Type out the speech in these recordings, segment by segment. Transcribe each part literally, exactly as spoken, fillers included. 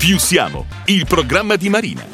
Più siamo, il programma di Marina.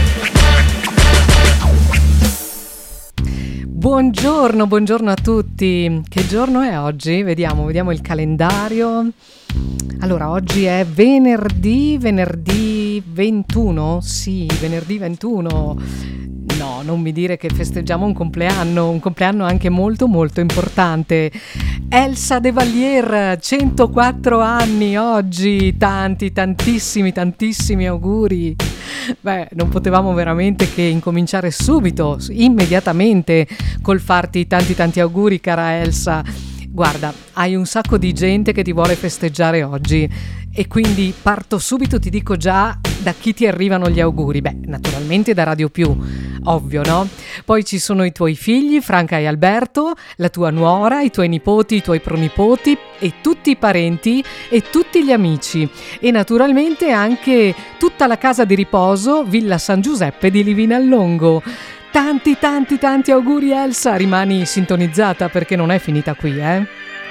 Buongiorno, buongiorno a tutti. Che giorno è oggi? Vediamo, vediamo il calendario. Allora, oggi è venerdì, venerdì ventuno? Sì, venerdì ventuno. No, non mi dire che festeggiamo un compleanno, un compleanno anche molto molto importante. Elsa De Vallier, centoquattro anni oggi, tanti, tantissimi, tantissimi auguri. Beh, non potevamo veramente che incominciare subito, immediatamente, col farti tanti tanti auguri, cara Elsa. Guarda, hai un sacco di gente che ti vuole festeggiare oggi e quindi parto subito, ti dico già da chi ti arrivano gli auguri. Beh, naturalmente da Radio Più, ovvio, no? Poi ci sono i tuoi figli, Franca e Alberto, la tua nuora, i tuoi nipoti, i tuoi pronipoti e tutti i parenti e tutti gli amici. E naturalmente anche tutta la casa di riposo Villa San Giuseppe di Livinallongo. Tanti, tanti, tanti auguri Elsa, rimani sintonizzata perché non è finita qui, eh?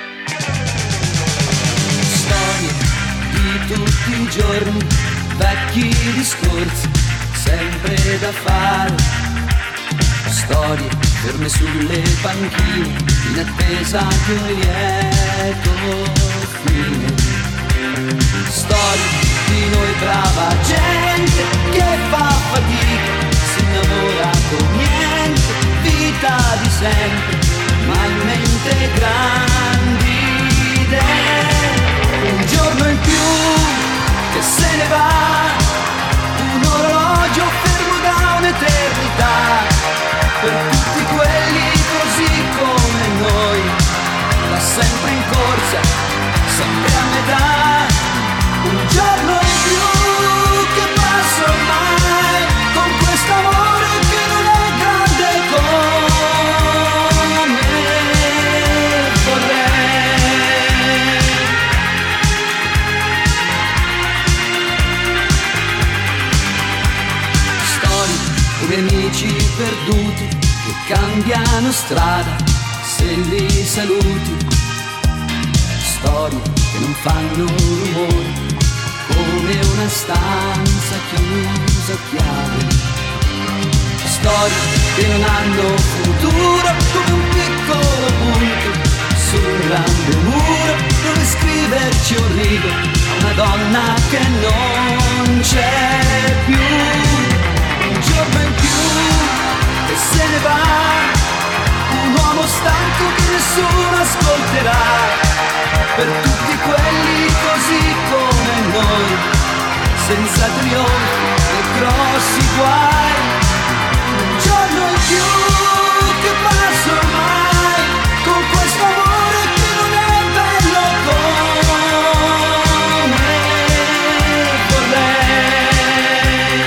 Storie di tutti i giorni, vecchi discorsi, sempre da fare. Storie ferme sulle panchine, in attesa di un lieto fine. Storie di noi brava gente che fa fatica, si innamora con niente, vita di sempre, ma in mente grandi idee. Un giorno in più che se ne va, un orologio fermo da un'eternità, per tutti quelli così come noi, da sempre in corsa, sempre a metà. Un giorno in più che passa ormai, con quest'amore che non è grande come vorrei. Storie come amici perduti che cambiano strada se li saluti. Storie che non fanno rumore, come una stanza chiusa a chiave. Storie che non hanno futuro, come un piccolo punto su un grande muro, dove scriverci un rigo a una donna che non c'è più. Un giorno in più che se ne va, un uomo stanco che nessuno ascolterà, per tutti quelli così come noi, senza trionfi e grossi guai. Un giorno in più che passa ormai, con questo amore che non è bello come vorrei.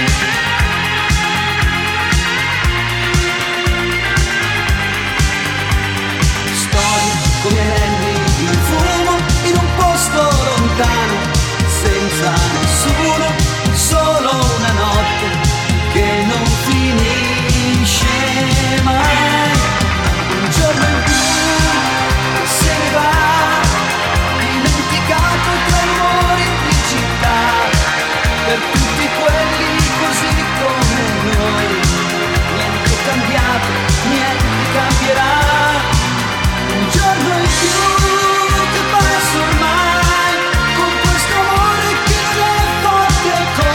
Storie come anelli di fumo in un posto lontano, senza nessuno, solo una notte che non finisce mai. Un giorno in più che se ne va, dimenticato tra i rumori di città, per tutti quelli così come noi. Niente è cambiato, niente cambierà. Un giorno in più che passa ormai, con questo amore che non è forte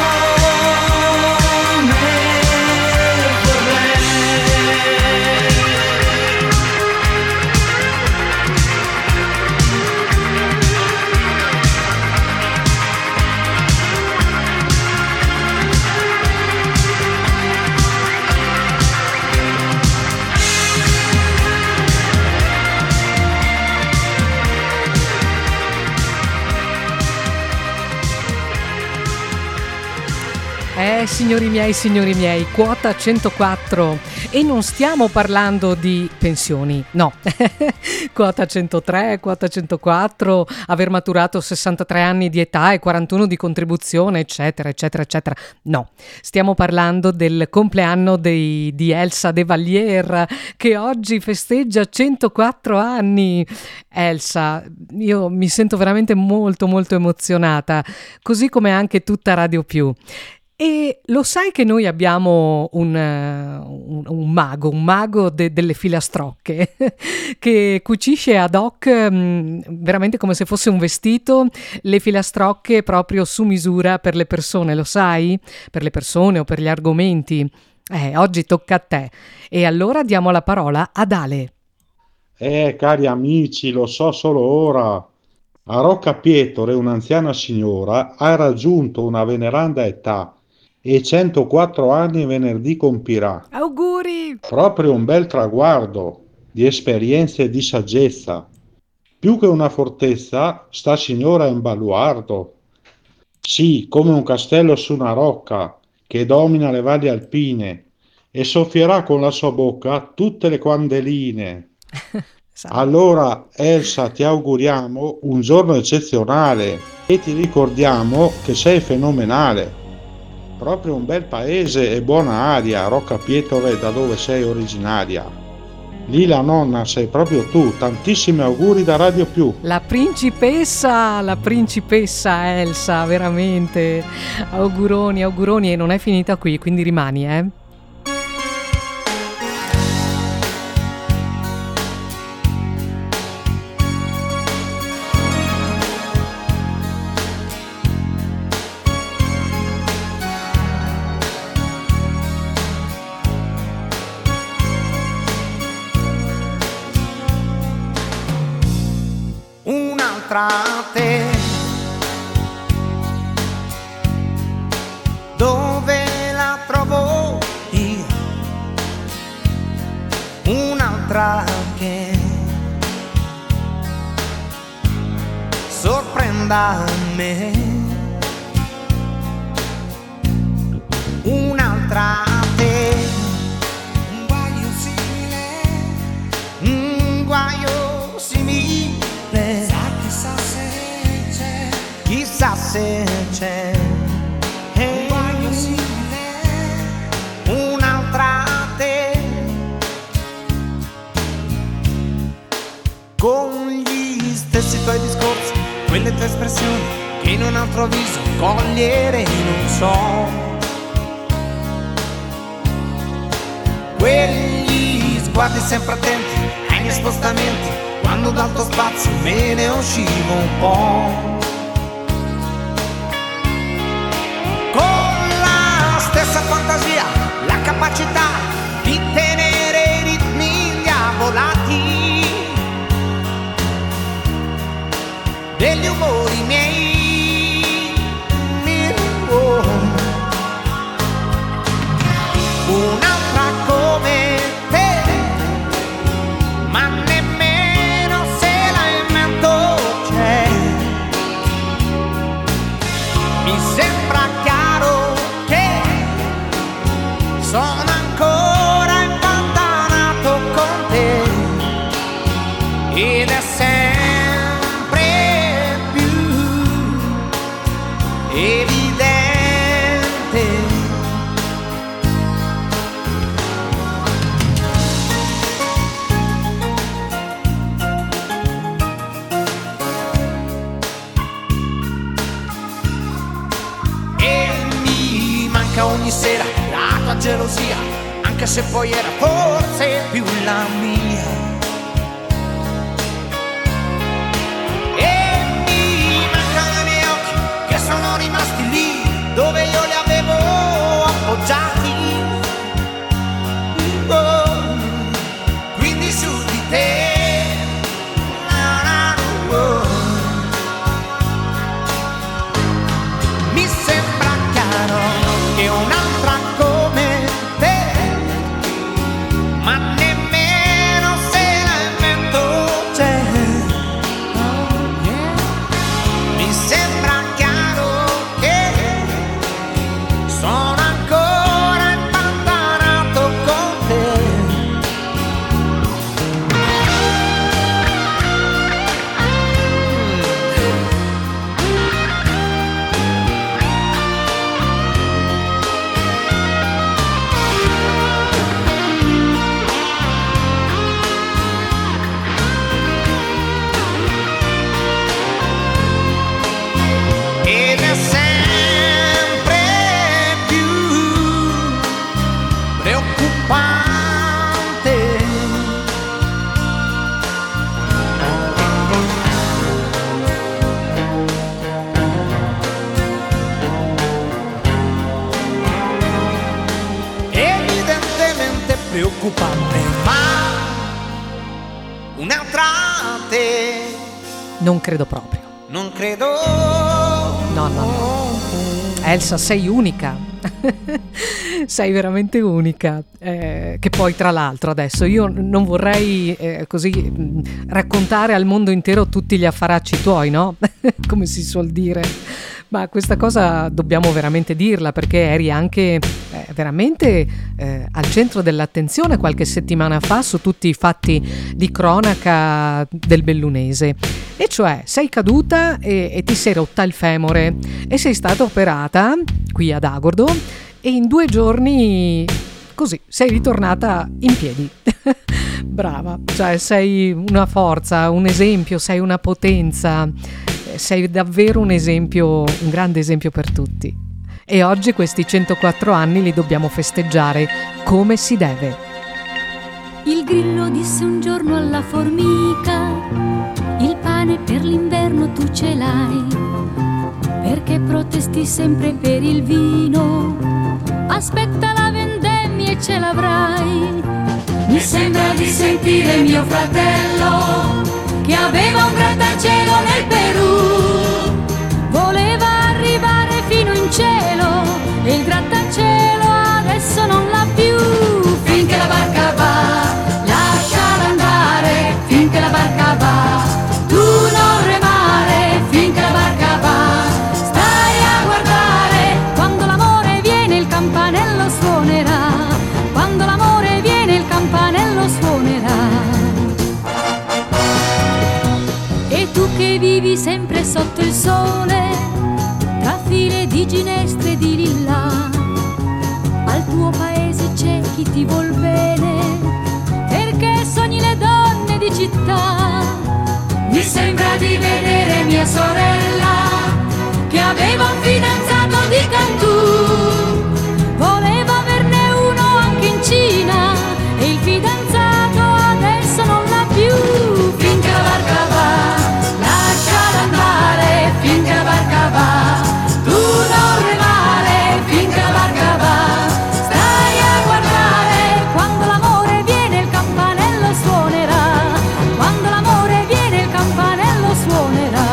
come vorrei. Eh, signori miei, signori miei, quota centoquattro, e non stiamo parlando di pensioni, no. Quota centotré, quota centoquattro, aver maturato sessantatré anni di età e quarantuno di contribuzione, eccetera, eccetera, eccetera. No, stiamo parlando del compleanno dei, di Elsa De Vallière, che oggi festeggia centoquattro anni. Elsa, io mi sento veramente molto molto emozionata, così come anche tutta Radio Più. E lo sai che noi abbiamo un, un, un mago, un mago de, delle filastrocche che cucisce ad hoc, mh, veramente come se fosse un vestito, le filastrocche proprio su misura per le persone, lo sai? Per le persone o per gli argomenti. Eh, oggi tocca a te. E allora diamo la parola ad Ale. Eh, cari amici, lo so solo ora. A Rocca Pietore, un'anziana signora, ha raggiunto una veneranda età e centoquattro anni venerdì compirà. Auguri! Proprio un bel traguardo di esperienze e di saggezza. Più che una fortezza, sta signora è un baluardo. Sì, come un castello su una rocca che domina le valli alpine e soffierà con la sua bocca tutte le candeline. Allora, Elsa, ti auguriamo un giorno eccezionale e ti ricordiamo che sei fenomenale. Proprio un bel paese e buona aria, Rocca Pietore, da dove sei originaria. Lì la nonna sei proprio tu, tantissimi auguri da Radio Più. La principessa, la principessa Elsa, veramente. Auguroni, auguroni, e non è finita qui, quindi rimani, eh. Te, dove la trovo io, un'altra che sorprenda me, un'altra te, un guaio simile, un guaio simile. Chissà se c'è hey, un guaio simile, un'altra te, con gli stessi tuoi discorsi, quelle tue espressioni che in un altro viso cogliere non so, quegli sguardi sempre attenti ai miei spostamenti, quando dal tuo spazio me ne uscivo un po'. Stessa fantasia, la capacità di tenere i ritmi diavolati degli umori miei. Oh. Un'altra come te, ma nemmeno se la invento c'è. Mi sembra chiaro sono ancora impantanato con te ed è sempre più evidente. E mi manca ogni sera la tua gelosia, anche se poi era forse più la mia. E mi mancano i miei occhi che sono rimasti lì dove io li avevo appoggiati. Oh, quindi su di te. Oh. Mi sembra chiaro che un'altra come te, ma nemmeno preoccupante, ma un'altra te Non credo proprio. non credo. No, no, no. Elsa, sei unica. Sei veramente unica. Eh, che poi, tra l'altro, adesso io non vorrei eh, così mh, raccontare al mondo intero tutti gli affaracci tuoi, no? Come si suol dire. Ma questa cosa dobbiamo veramente dirla, perché eri anche eh, veramente eh, al centro dell'attenzione qualche settimana fa su tutti i fatti di cronaca del Bellunese. E cioè sei caduta e, e ti sei rotta il femore e sei stata operata qui ad Agordo e in due giorni così sei ritornata in piedi. Brava, cioè sei una forza, un esempio, sei una potenza, sei davvero un esempio, un grande esempio per tutti. E oggi questi centoquattro anni li dobbiamo festeggiare come si deve. Il grillo disse un giorno alla formica: il pane per l'inverno tu ce l'hai, perché protesti sempre per il vino? Aspetta la vendemmia e ce l'avrai. Mi sembra di sentire mio fratello che aveva un grattacielo nel Perù. Voleva arrivare fino in cielo e il grattacielo adesso non l'ha più. Finché la barca va, lasciala andare, finché la barca va, tu non remare, finché la barca va, stai a guardare, quando l'amore viene il campanello suonerà, quando l'amore viene il campanello suonerà. E tu che vivi sempre sotto il sole, tra file di ginestre e di lilla, al tuo paese c'è chi ti vuol bene, perché sogni le donne di città. Mi sembra di vedere mia sorella che aveva un fidanzato di Cantù, voleva averne uno anche in Cina e il fidanzato adesso non l'ha più. Finché la barca va, lasciala andare, finché la barca va, tu non remare, finché la barca va, stai a guardare, quando l'amore viene il campanello suonerà, quando l'amore viene il campanello suonerà.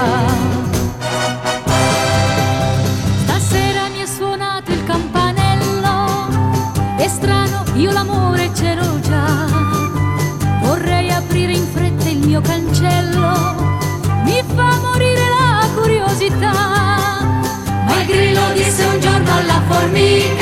Stasera mi è suonato il campanello, è strano, io l'amore ce l'ho già, vorrei aprire in fretta il mio cancello, mi fa morire la curiosità. Ma il grillo disse un giorno alla formica: